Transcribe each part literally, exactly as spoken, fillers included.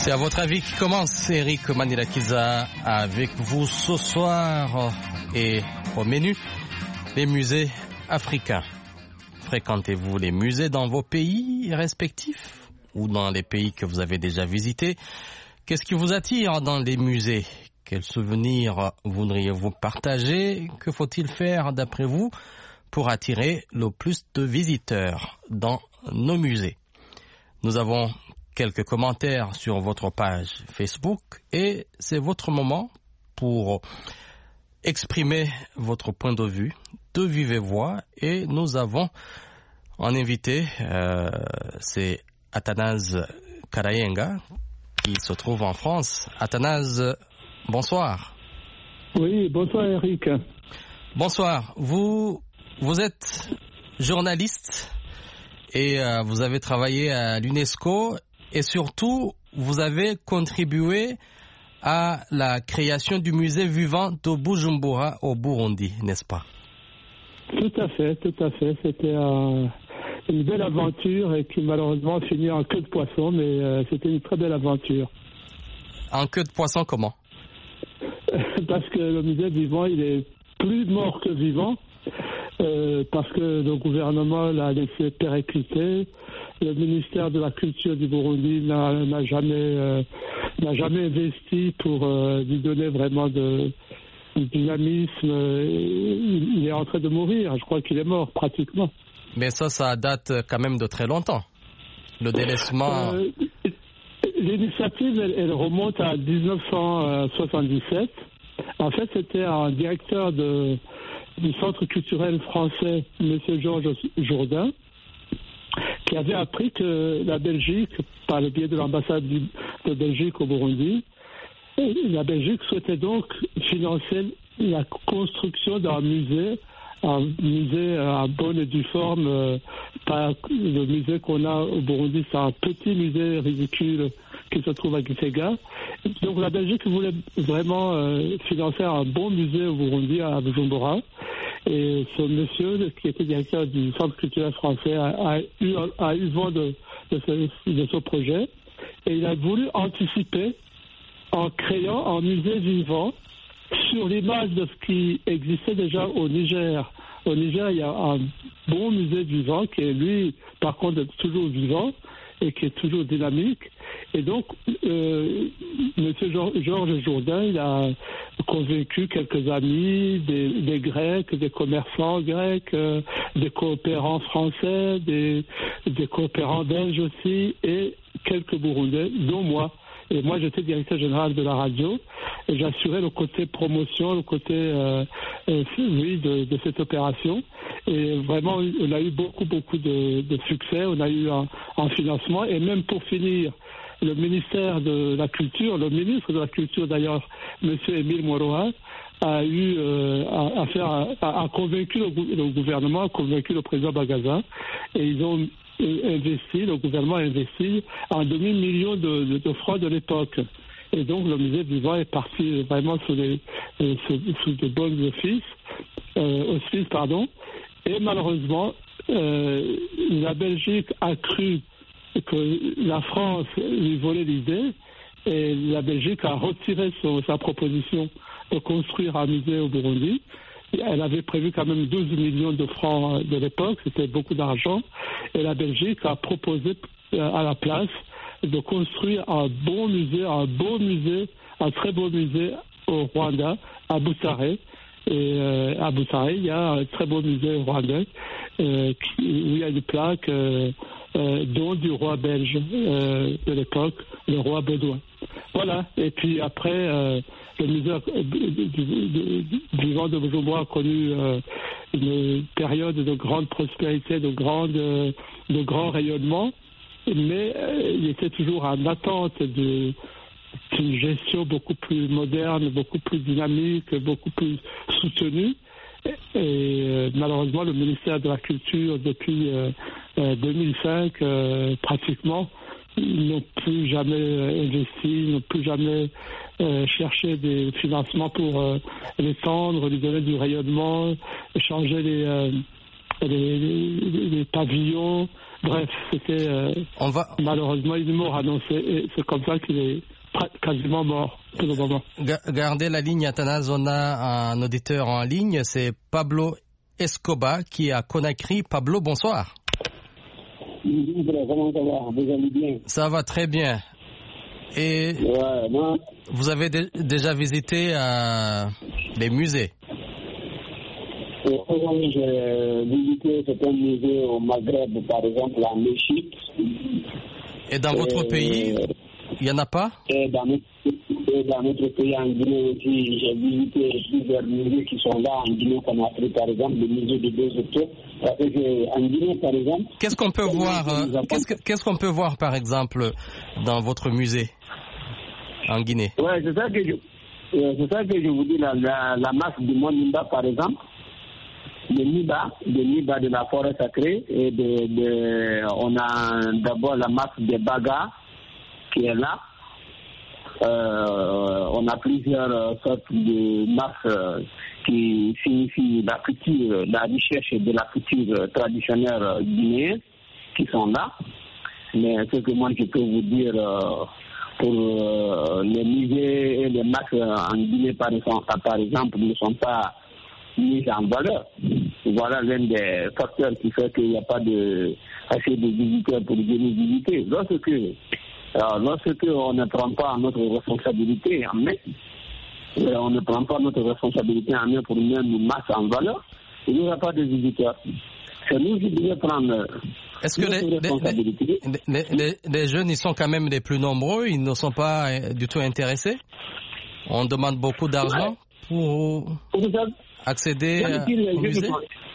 C'est à votre avis qui commence, Eric Manilakiza, avec vous ce soir. Et au menu, les musées africains. Fréquentez-vous les musées dans vos pays respectifs ou dans les pays que vous avez déjà visités? Qu'est-ce qui vous attire dans les musées? Quels souvenirs voudriez-vous partager? Que faut-il faire d'après vous pour attirer le plus de visiteurs dans nos musées? Nous avons quelques commentaires sur votre page Facebook et c'est votre moment pour exprimer votre point de vue de vive voix. Et nous avons un invité, euh, c'est Athanase Karayenga, qui se trouve en France. Athanase, bonsoir. Oui, bonsoir Eric. Bonsoir. Vous, vous êtes journaliste et euh, vous avez travaillé à l'UNESCO et surtout vous avez contribué à la création du musée vivant de Bujumbura au Burundi, n'est-ce pas? Tout à fait, tout à fait. C'était un, une belle aventure et qui malheureusement finit en queue de poisson, mais euh, c'était une très belle aventure. En queue de poisson comment? Parce que le musée vivant, il est plus mort que vivant, euh, parce que le gouvernement l'a laissé péricliter. Le ministère de la Culture du Burundi n'a, n'a jamais euh, n'a jamais investi pour euh, lui donner vraiment de, de dynamisme. Il, il est en train de mourir. Je crois qu'il est mort pratiquement. Mais ça, ça date quand même de très longtemps. Le délaissement. Euh, l'initiative, elle, elle remonte à dix-neuf cent soixante-dix-sept. En fait, c'était un directeur de, du Centre culturel français, M. Georges Jourdain, qui avait appris que la Belgique, par le biais de l'ambassade de Belgique au Burundi, la Belgique souhaitait donc financer la construction d'un musée, un musée à bonne et due forme. Euh, pas le musée qu'on a au Burundi, c'est un petit musée ridicule qui se trouve à Gitega. Donc la Belgique voulait vraiment euh, financer un bon musée au Burundi, à Bujumbura. Et ce monsieur, qui était directeur du Centre culturel français, a, a, eu, a eu vent de, de, ce, de ce projet. Et il a voulu anticiper en créant un musée vivant sur l'image de ce qui existait déjà au Niger. Au Niger, il y a un bon musée vivant qui est, lui, par contre, toujours vivant et qui est toujours dynamique. Et donc, euh, M. Georges Jourdain, il a convaincu quelques amis, des, des Grecs, des commerçants grecs, euh, des coopérants français, des, des coopérants belges aussi, et quelques Burundais, dont moi. Et moi, j'étais directeur général de la radio et j'assurais le côté promotion, le côté euh, euh, oui, de, de cette opération. Et vraiment, on a eu beaucoup, beaucoup de, de succès. On a eu un, un financement. Et même pour finir, le ministère de la Culture, le ministre de la Culture d'ailleurs, M. Émile Moroa, a eu euh, à, à faire, a, a convaincu le, le gouvernement, a convaincu le président Bagaza, et ils ont investi, le gouvernement a investi un demi-million de, de, de francs de l'époque. Et donc le musée vivant est parti vraiment sous, les, sous, sous de bons offices, euh, auspices, pardon. Et malheureusement, euh, la Belgique a cru que la France lui volait l'idée et la Belgique a retiré son, sa proposition de construire un musée au Burundi. Elle avait prévu quand même douze millions de francs de l'époque, c'était beaucoup d'argent. Et la Belgique a proposé à la place de construire un bon musée, un beau musée, un très beau musée au Rwanda, à Butare. Et euh, à Butare, il y a un très beau musée rwandais euh, qui, où il y a une plaque euh, euh, don du roi belge euh, de l'époque, le roi Baudouin. Voilà. Et puis après, euh, le musée vivant de Bujumbura a connu euh, une période de grande prospérité, de, grande, de grand rayonnement, mais euh, il était toujours en attente de d'une gestion beaucoup plus moderne, beaucoup plus dynamique, beaucoup plus soutenue. Et, et euh, malheureusement, le ministère de la Culture, depuis euh, euh, deux mille cinq, euh, pratiquement, ils n'ont plus jamais investi, ils n'ont plus jamais euh, cherché des financements pour euh, l'étendre, lui donner du rayonnement, changer les, euh, les, les, les pavillons, bref, c'était euh, On va... malheureusement une mort annoncée. Et c'est comme ça qu'il est quasiment mort pour le moment. Gardez la ligne, Athanase. On a un auditeur en ligne, c'est Pablo Escobar qui est à Conakry. Pablo, bonsoir. Comment ça va? Vous allez bien? Ça va très bien. Et ouais, moi... vous avez de, déjà visité euh, les musées? Oui, j'ai visité certains musées au Maghreb, par exemple en Égypte. Et dans et, votre pays, il n'y en a pas? Et dans, notre, et dans notre pays, en Guinée aussi, j'ai visité plusieurs musées qui sont là en Guinée-Conakry, par exemple, le musée de deux octobre. Parce que en Guinée, par exemple... Qu'est-ce qu'on peut voir euh, qu'est-ce, que, qu'est-ce qu'on peut voir, par exemple, dans votre musée en Guinée? Oui, c'est ça que je, c'est ça que je vous dis, la, la, la masse du Mont Nimba, par exemple. Le Niba, le Niba de la forêt sacrée, et de, de, on a d'abord la masse des Baga qui est là. Euh, on a plusieurs sortes de masses qui signifient la culture, la richesse de la culture traditionnelle guinéenne qui sont là. Mais ce que moi je peux vous dire pour les musées et les masses en Guinée par exemple ne sont pas mise en valeur. Voilà l'un des facteurs qui fait qu'il n'y a pas de, assez de visiteurs pour venir visiter. Lorsque, alors, lorsque on ne prend pas notre responsabilité en main, on ne prend pas notre responsabilité en main pour mettre une masse en valeur, il n'y aura pas de visiteurs. C'est nous qui devons prendre Est-ce que les, responsabilité. Les, les, les, les jeunes, ils sont quand même les plus nombreux, ils ne sont pas du tout intéressés? On demande beaucoup d'argent pour... accéder au musée?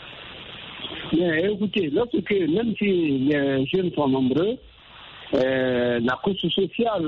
Mais écoutez, lorsque, même si les jeunes sont nombreux, euh, la couche sociale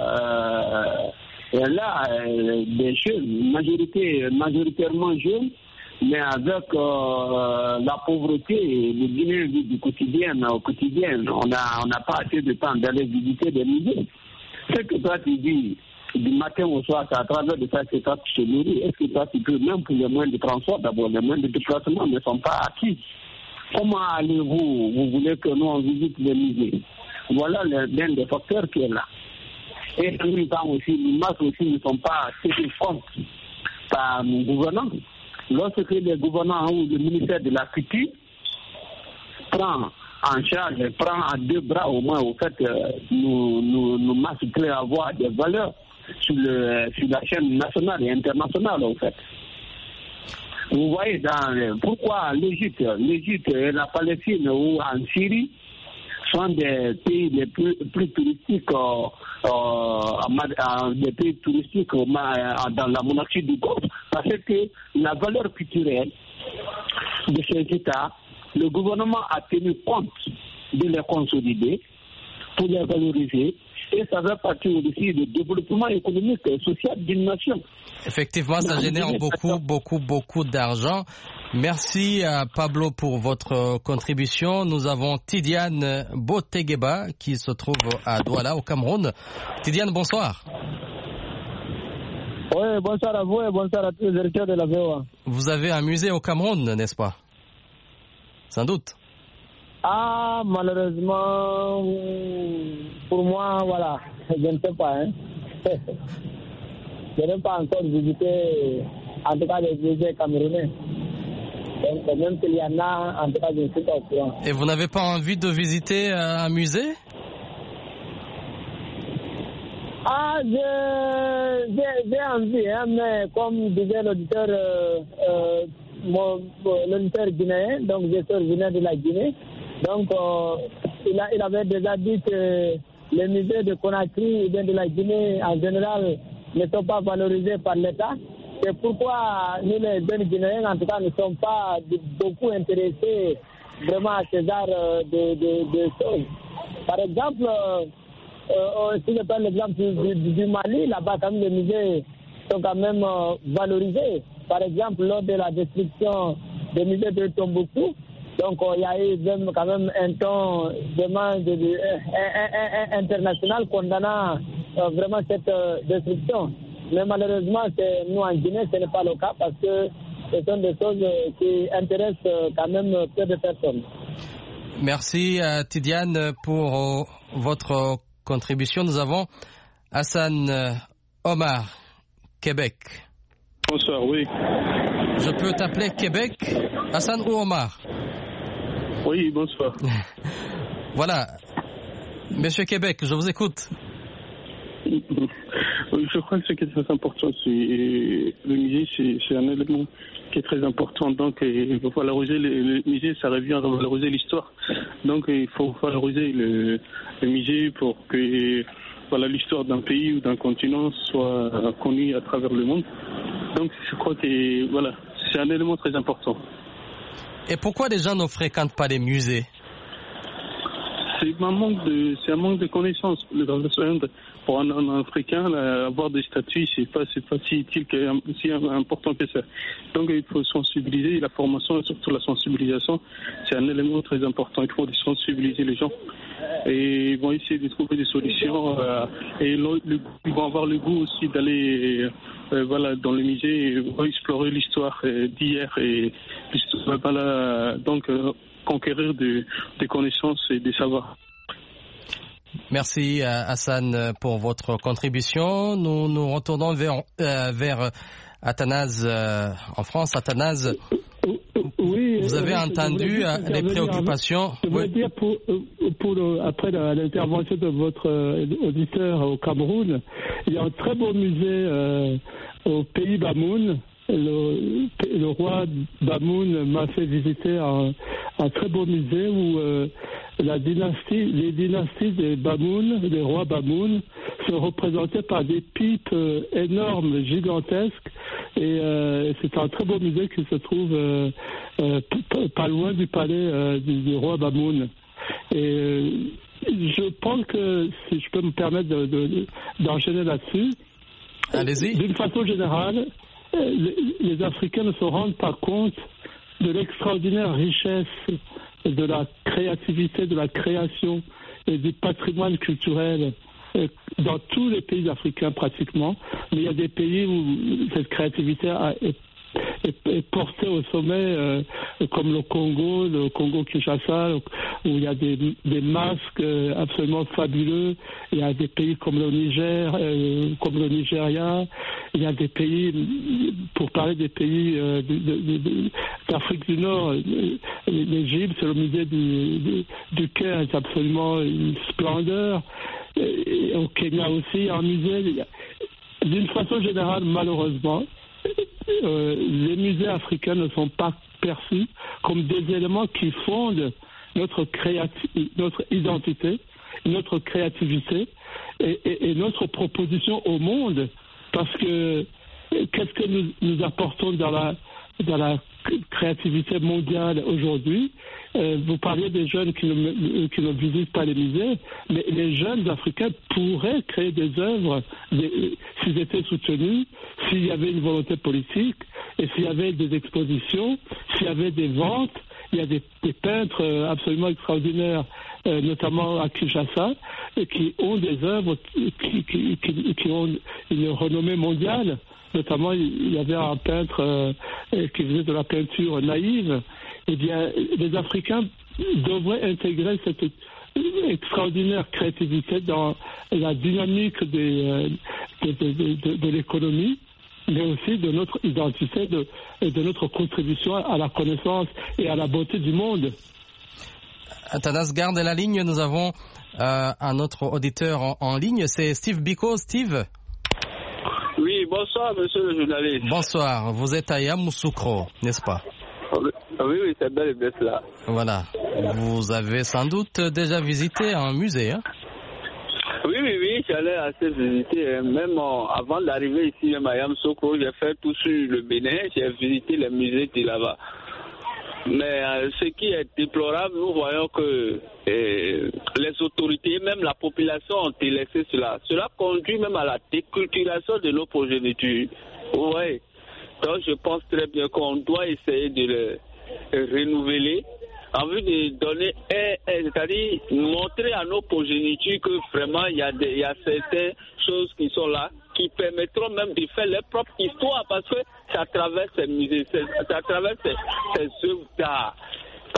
euh, est là, euh, des jeunes, majorité, majoritairement jeunes, mais avec euh, la pauvreté, le Guinéen vit du quotidien au quotidien. On n'a on n'a pas assez de temps d'aller visiter des musées. Ce que toi tu dis, du matin au soir, c'est à travers de ça que toi tu te nourris. Est-ce que toi tu peux, même pour les moyens de transport, d'abord les moyens de déplacement ne sont pas acquis. Comment allez-vous, vous voulez que nous on visite les musées? Voilà l'un des facteurs qui est là. Et en même temps aussi, les masses aussi ne sont pas tenus compte par nos gouvernants. Lorsque les gouvernants ou le ministère de la Culture prend en charge, prend à deux bras au moins, au fait, nous, nous, nous masses peuvent avoir des valeurs sur, le, sur la chaîne nationale et internationale, au fait. Vous voyez, dans, pourquoi l'Égypte, l'Égypte et la Palestine ou en Syrie sont des pays les plus, plus touristiques, euh, euh, des pays touristiques euh, dans la monarchie du Golfe, parce que la valeur culturelle de ces États, le gouvernement a tenu compte de les consolider pour les valoriser. Et ça fait partie aussi du développement économique et social d'une nation. Effectivement, ça génère beaucoup, beaucoup, beaucoup d'argent. Merci à Pablo pour votre contribution. Nous avons Tidiane Botegeba qui se trouve à Douala, au Cameroun. Tidiane, bonsoir. Oui, bonsoir à vous et bonsoir à tous les directeurs de la V O A. Vous avez un musée au Cameroun, n'est-ce pas? Sans doute. Ah, malheureusement, pour moi, voilà, je ne sais pas. Hein. Je n'ai pas encore visité, en tout cas, les musées camerounais. Donc, même s'il y en a, en tout cas, je ne suis pas au courant. Et vous n'avez pas envie de visiter un musée? Ah, j'ai, j'ai, j'ai envie, hein, mais comme disait l'auditeur, euh, euh, mon, l'auditeur guinéen, donc je suis originaire de la Guinée. Donc, euh, il, a, il avait déjà dit que les musées de Conakry et de la Guinée, en général, ne sont pas valorisés par l'État. C'est pourquoi nous, les jeunes Guinéens, en tout cas, ne sommes pas beaucoup intéressés vraiment à ce genre de, de, de choses. Par exemple, euh, euh, si je prends l'exemple du, du, du Mali, là-bas, quand même, les musées sont quand même euh, valorisés. Par exemple, lors de la destruction des musées de Tombouctou, donc, il y a eu quand même un ton vraiment de, de, de, un, un, un, international condamnant euh, vraiment cette euh, destruction. Mais malheureusement, c'est, nous en Guinée, ce n'est pas le cas parce que ce sont des choses qui intéressent quand même peu de personnes. Merci à Tidiane pour euh, votre contribution. Nous avons Hassan euh, Omar, Québec. Bonsoir, oui. Je peux t'appeler Québec, Hassan ou Omar? Oui, bonsoir. Voilà. Monsieur Québec, je vous écoute. Je crois que ce qui est très important, c'est le musée, c'est, c'est un élément qui est très important. Donc, il faut valoriser le, le musée, ça revient à valoriser l'histoire. Donc, il faut valoriser le, le musée pour que voilà, l'histoire d'un pays ou d'un continent soit connue à travers le monde. Donc, je crois que voilà, c'est un élément très important. Et pourquoi les gens ne fréquentent pas les musées? C'est un manque de, c'est un manque de connaissances. Pour un, un Africain, là, avoir des statuts, c'est pas, c'est pas si utile, que, si important que ça. Donc, il faut sensibiliser. La formation et surtout la sensibilisation, c'est un élément très important. Il faut sensibiliser les gens et ils vont essayer de trouver des solutions. Euh, et le, le, ils vont avoir le goût aussi d'aller, euh, voilà, dans le musée et explorer l'histoire euh, d'hier et l'histoire, voilà, donc. Euh, conquérir des, des connaissances et des savoirs. Merci Hassan pour votre contribution. Nous nous retournons vers, euh, vers Athanase euh, en France. Athanase, oui, vous avez euh, entendu les préoccupations. Je voulais oui. dire, pour, pour le, après la, l'intervention de votre euh, auditeur au Cameroun, il y a un très beau musée euh, au pays Bamoun. Le, le roi Bamoun m'a fait visiter un, un très beau musée où euh, la dynastie, les dynasties des Bamoun, des rois Bamoun, sont représentées par des pipes euh, énormes, gigantesques. Et euh, c'est un très beau musée qui se trouve euh, euh, p- pas loin du palais euh, du, du roi Bamoun. Et euh, je pense que, si je peux me permettre de, de, d'enchaîner là-dessus, allez-y. D'une façon générale, Les, les Africains ne se rendent pas compte de l'extraordinaire richesse de la créativité, de la création et du patrimoine culturel dans tous les pays africains pratiquement. Mais il y a des pays où cette créativité a, est, est, est portée au sommet, euh, comme le Congo, le Congo-Kinshasa, où il y a des, des masques absolument fabuleux. Il y a des pays comme le Niger, euh, comme le Nigeria. Il y a des pays, pour parler des pays euh, de, de, de, d'Afrique du Nord, l'Égypte, c'est le musée du, du, du Caire, c'est absolument une splendeur. Et au Kenya aussi, un musée. D'une façon générale, malheureusement, euh, les musées africains ne sont pas perçus comme des éléments qui fondent notre, créati- notre identité, notre créativité et, et, et notre proposition au monde. Parce que qu'est-ce que nous, nous apportons dans la, dans la créativité mondiale aujourd'hui? euh, Vous parliez des jeunes qui ne, qui ne visitent pas les musées, mais les jeunes africains pourraient créer des œuvres des, s'ils étaient soutenus, s'il y avait une volonté politique, et s'il y avait des expositions, s'il y avait des ventes. Il y a des, des peintres absolument extraordinaires, euh, notamment à Kinshasa, qui ont des œuvres qui, qui, qui, qui ont une renommée mondiale. Notamment, il y avait un peintre euh, qui faisait de la peinture naïve. Eh bien, les Africains devraient intégrer cette extraordinaire créativité dans la dynamique des, euh, de, de, de, de, de l'économie, mais aussi de notre identité de, et de notre contribution à la connaissance et à la beauté du monde. Athanase, garde la ligne. Nous avons euh, un autre auditeur en, en ligne, c'est Steve Biko. Steve. Oui, bonsoir, monsieur le journaliste. Bonsoir, vous êtes à Yamoussoukro, n'est-ce pas? Oui, oui, c'est bel et bien cela. Voilà, vous avez sans doute déjà visité un musée, hein? Oui, oui, oui, j'allais assez visiter. Même euh, avant d'arriver ici à Yamoussoukro, j'ai fait tout sur le Bénin, j'ai visité les musées de là-bas. Mais euh, ce qui est déplorable, nous voyons que euh, les autorités, même la population ont délaissé cela. Cela conduit même à la déculturation de nos progénitures. Vous voyez. Donc je pense très bien qu'on doit essayer de le renouveler en vue de donner, c'est-à-dire montrer à nos progénitures que vraiment il y a des, il y a certaines choses qui sont là qui permettront même de faire leur propre histoire, parce que c'est à travers ces musées, c'est à travers ces, ces œuvres d'art,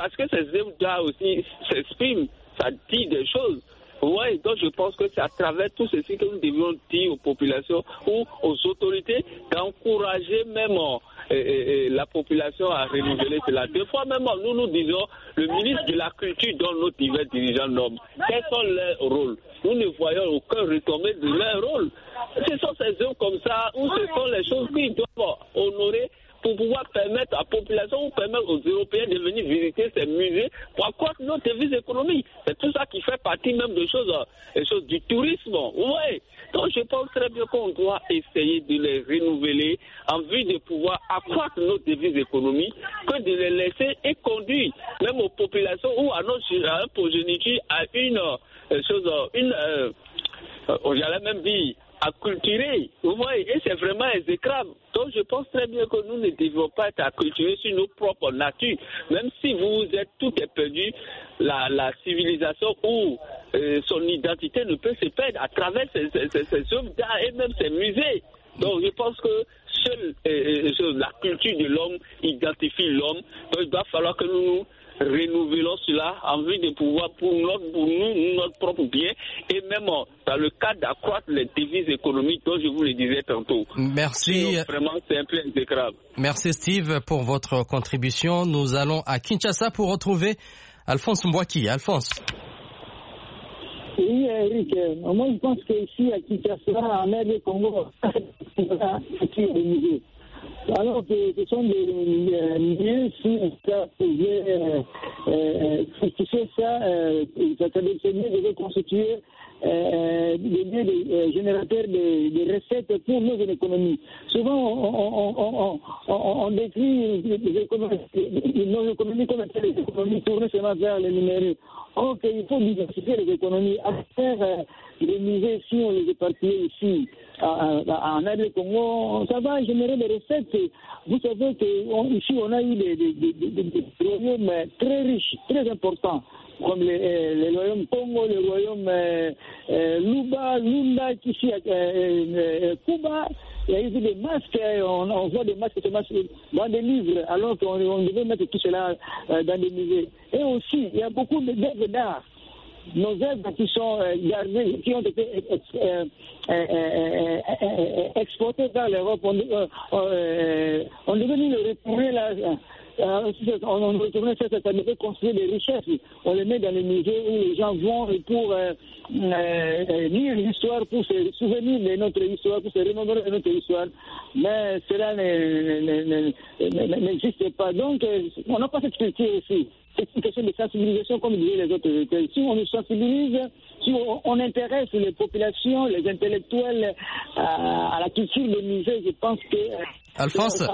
parce que ces œuvres d'art aussi s'expriment, ça dit des choses. Oui, donc je pense que c'est à travers tout ceci que nous devions dire aux populations ou aux autorités d'encourager même euh, euh, la population à renouveler cela. Des fois même, nous nous disons, le ministre de la Culture dont nos divers dirigeants nomment, quels sont leurs rôles? Nous ne voyons aucun retombé de leur rôle. Ce sont ces œuvres comme ça, ou ce sont les choses qu'ils doivent honorer pour pouvoir permettre à la population ou permettre aux Européens de venir visiter ces musées pour accroître notre devise économique. C'est tout ça qui fait partie même des choses, des choses du tourisme. Oui. Donc je pense très bien qu'on doit essayer de les renouveler en vue de pouvoir accroître notre devise économique que de les laisser et conduire même aux populations ou à notre à un progéniture à une euh, chose, une, euh, euh, j'allais même dire, acculturé, vous voyez, et c'est vraiment exécrable. Donc je pense très bien que nous ne devons pas être acculturés sur nos propres natures. Même si vous êtes tout est perdu, la, la civilisation ou euh, son identité ne peut se perdre à travers ces, ces, ces, ces œuvres d'art et même ces musées. Donc je pense que seule euh, euh, la culture de l'homme identifie l'homme. Donc il va falloir que nous nous renouvelons cela en vue de pouvoir, pour, notre, pour nous, notre propre bien, et même dans le cadre d'accroître les devises économiques dont je vous le disais tantôt. Merci. Donc, vraiment, c'est un peu exécrable. Merci Steve pour votre contribution. Nous allons à Kinshasa pour retrouver Alphonse Mbouaki. Alphonse. Oui, Eric, moi je pense qu'ici à Kinshasa, en R D Congo, c'est des musées. Alors que ce sont des liens, si ça pouvait fructifier ça, ça devait constituer des liens de, générateurs de, de recettes pour nos économies. Souvent, on, on, on, on, on décrit les économies, nos économies comme étant des économies tournées seulement vers le numérique. Or, il faut diversifier les économies. À faire euh, les musées, si on les éparpille ici, en R D Congo, ça va générer des recettes. Vous savez qu'ici, on a eu des, des, des, des, des royaumes très riches, très importants, comme le, euh, le royaume Congo, le royaume euh, euh, Luba, Lunda, ici, euh, euh, Cuba. Il y a eu des masques, on, on voit des masques, des masques dans des livres, alors qu'on on devait mettre tout cela euh, dans des musées. Et aussi, il y a beaucoup d'œuvres d'art. Nos œuvres qui sont euh, gardées, qui ont été euh, euh, euh, euh, exportées vers l'Europe, on, euh, euh, on devait nous le retourner là. Euh, on, on retournait ça, ça devait construire des richesses. On les met dans les musées où les gens vont pour euh, euh, lire l'histoire, pour se souvenir de notre histoire, pour se remémorer de notre histoire. Mais cela n'existe pas. Donc, on n'a pas cette culture ici. C'est une question de sensibilisation, comme disaient les autres. Si on nous sensibilise, si on, on intéresse les populations, les intellectuels à, à la culture des musées, je pense que... Alphonse,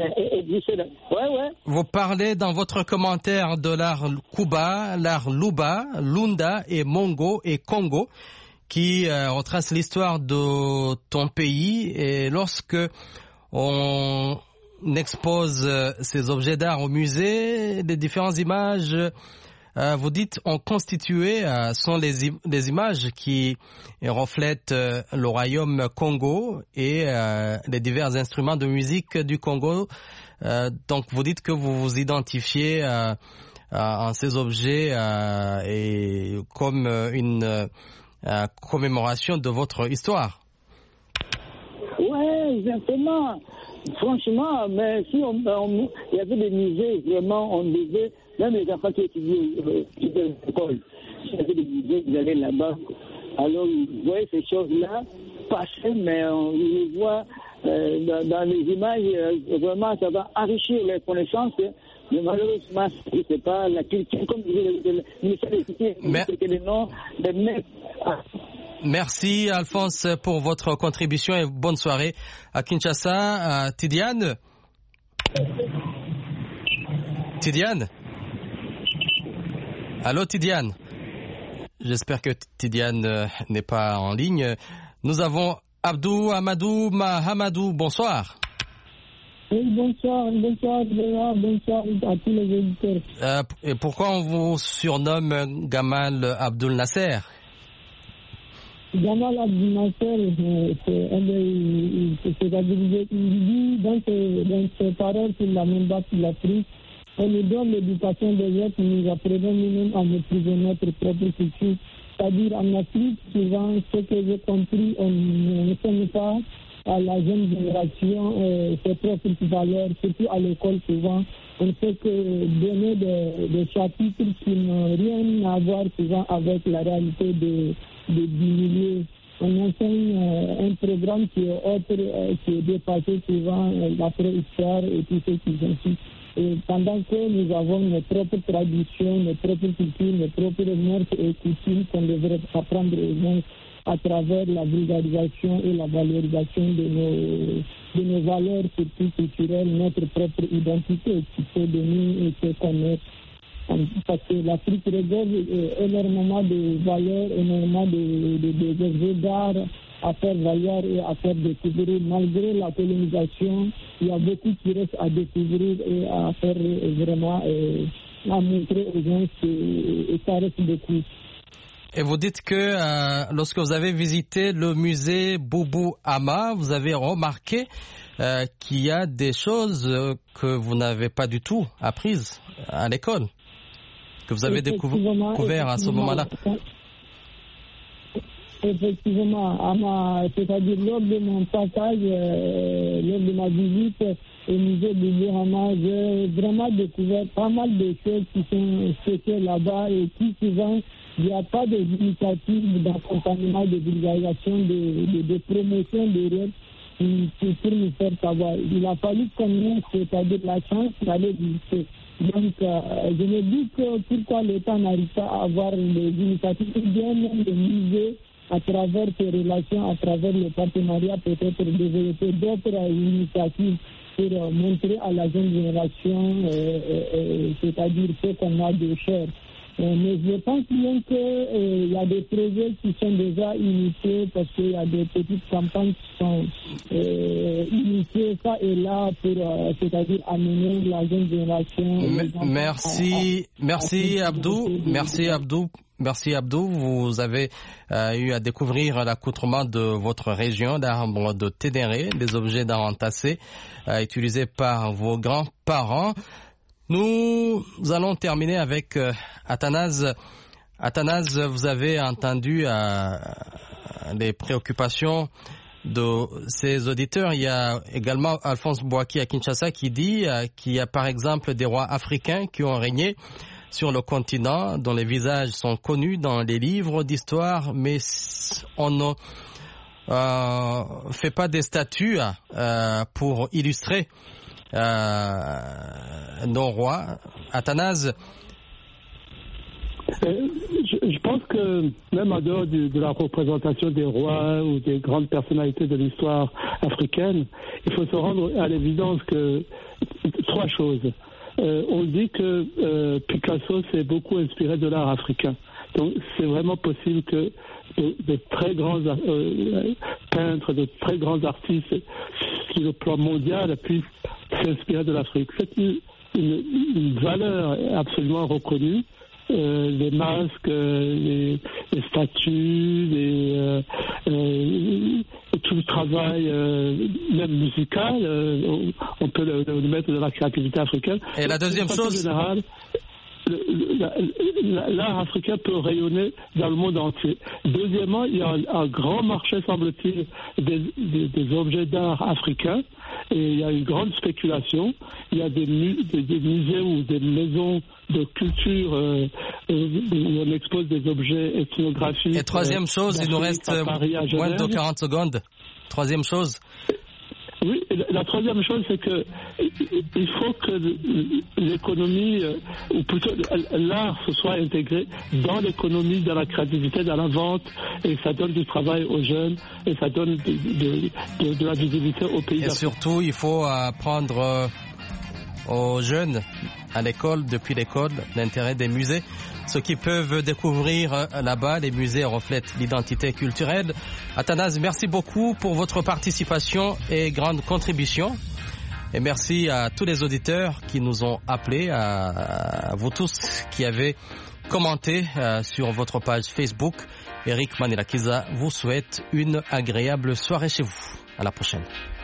ouais, ouais. Vous parlez dans votre commentaire de l'art Kuba, l'art Luba, Lunda et Mongo et Congo, qui euh, retrace l'histoire de ton pays. Et lorsque on expose ces objets d'art au musée, les différentes images, euh, vous dites, ont constitué, euh, sont les, im- les images qui reflètent euh, le royaume Congo et euh, les divers instruments de musique du Congo. Euh, donc vous dites que vous vous identifiez euh, euh, en ces objets euh, et comme une euh, commémoration de votre histoire. Ouais, exactement. Franchement, mais si on, on, il y avait des musées, vraiment, on devait, même les enfants qui étudiaient euh, à l'école, s'il y avait des musées, ils allaient là-bas. Alors, vous voyez ces choses-là passer, mais on les voit euh, dans, dans les images, euh, vraiment, ça va enrichir les connaissances. Mais malheureusement, ce n'est pas la culture, comme disait le ministère de l'Éducation, c'était le nom des mecs. Merci Alphonse pour votre contribution et bonne soirée à Kinshasa. À Tidiane. Tidiane. Allô Tidiane. J'espère que Tidiane n'est pas en ligne. Nous avons Abdou Amadou Mahamadou. Bonsoir. Oui, bonsoir, bonsoir, bonsoir à tous les auditeurs. Euh, et pourquoi on vous surnomme Gamal Abdul Nasser? Gamal Abdul Nasser, c'est-à-dire il dit dans ses, dans ses paroles sur la même base de l'Afrique, on nous donne l'éducation des autres, nous apprenons nous-mêmes à maîtriser notre propre culture. C'est-à-dire en Afrique, souvent, ce que j'ai compris, on ne sonne pas à la jeune génération euh, ses propres valeurs, surtout à l'école souvent. On ne fait que donner des, des chapitres qui n'ont rien à voir souvent avec la réalité de, de, du milieu. On enseigne euh, un programme qui est autre, euh, qui est dépassé souvent euh, la préhistoire et tout ce qui s'en suit. Et pendant que nous avons nos propres traditions, nos propres cultures, nos propres mœurs et coutumes qu'on devrait apprendre aux gens à travers la vulgarisation et la valorisation de nos, de nos valeurs, surtout culturelles, notre propre identité qui peut donner et se connaître. Parce que l'Afrique regorge énormément de valeurs, énormément de, de, de, de d'art à faire valoir et à faire découvrir. Malgré la colonisation, il y a beaucoup qui reste à découvrir et à faire vraiment, et à montrer aux gens que et ça reste beaucoup. Et vous dites que euh, lorsque vous avez visité le musée Boubou Ama, vous avez remarqué euh, qu'il y a des choses que vous n'avez pas du tout apprises à l'école, que vous avez découvert à ce moment-là. Effectivement, à ma, c'est-à-dire lors de mon passage, euh, lors de ma visite au musée de Boubou, j'ai vraiment découvert pas mal de choses qui sont stockées là-bas et qui souvent, il n'y a pas d'initiative d'accompagnement, de vulgarisation, de, de, de promotion de rêves pour, pour nous faire savoir. Il a fallu qu'on ait, c'est-à-dire la chance d'aller visiter. Donc, euh, je me dis que pourquoi l'État n'arrive pas à avoir des initiatives, ou bien même des musées, à travers ces relations, à travers le partenariat, peut-être développer d'autres initiatives pour euh, montrer à la jeune génération, euh, euh, c'est-à-dire ce qu'on a de cher. Euh, mais je pense bien qu'il euh, y a des projets qui sont déjà initiés parce qu'il y a des petites campagnes qui sont euh, initiées, ça et là, pour, euh, c'est-à-dire amener la jeune génération. M- merci, à, à, merci à Abdou, merci Abdou. Merci Abdou, vous avez euh, eu à découvrir l'accoutrement de votre région d'arbres de Ténéré, des objets d'art entassés euh, utilisés par vos grands-parents. Nous allons terminer avec euh, Athanase. Athanase, vous avez entendu euh, les préoccupations de ces auditeurs. Il y a également Alphonse Bouaki à Kinshasa qui dit euh, qu'il y a par exemple des rois africains qui ont régné sur le continent, dont les visages sont connus dans les livres d'histoire, mais on ne euh, fait pas des statues euh, pour illustrer euh, nos rois. Athanase. Euh, je, je pense que même en dehors du, de la représentation des rois ou des grandes personnalités de l'histoire africaine, il faut se rendre à l'évidence que trois choses. Euh, on dit que euh, Picasso s'est beaucoup inspiré de l'art africain. Donc c'est vraiment possible que de, de très grands euh, peintres, de très grands artistes sur le plan mondial puissent s'inspirer de l'Afrique. C'est une, une, une valeur absolument reconnue. Euh, les masques, euh, les, les statues, les, euh, euh, tout le travail, euh, même musical, euh, on peut le, le mettre dans la créativité africaine. Et la deuxième chose, générale, l'art africain peut rayonner dans le monde entier. Deuxièmement, il y a un, un grand marché, semble-t-il, des, des, des objets d'art africains. Et il y a une grande spéculation. Il y a des, mu- des, des musées ou des maisons de culture euh, où on expose des objets ethnographiques. Et troisième euh, chose, il nous reste Paris, moins de quarante secondes. Troisième chose. Oui, la troisième chose, c'est que il faut que l'économie, ou plutôt l'art, se soit intégré dans l'économie, dans la créativité, dans la vente, et ça donne du travail aux jeunes, et ça donne de, de, de, de la visibilité aux pays. Et surtout, il faut apprendre aux jeunes à l'école, depuis l'école, l'intérêt des musées. Ce qu'ils peuvent découvrir là-bas, les musées reflètent l'identité culturelle. Athanase, merci beaucoup pour votre participation et grande contribution. Et merci à tous les auditeurs qui nous ont appelés, à vous tous qui avez commenté sur votre page Facebook. Eric Manirakiza vous souhaite une agréable soirée chez vous. À la prochaine.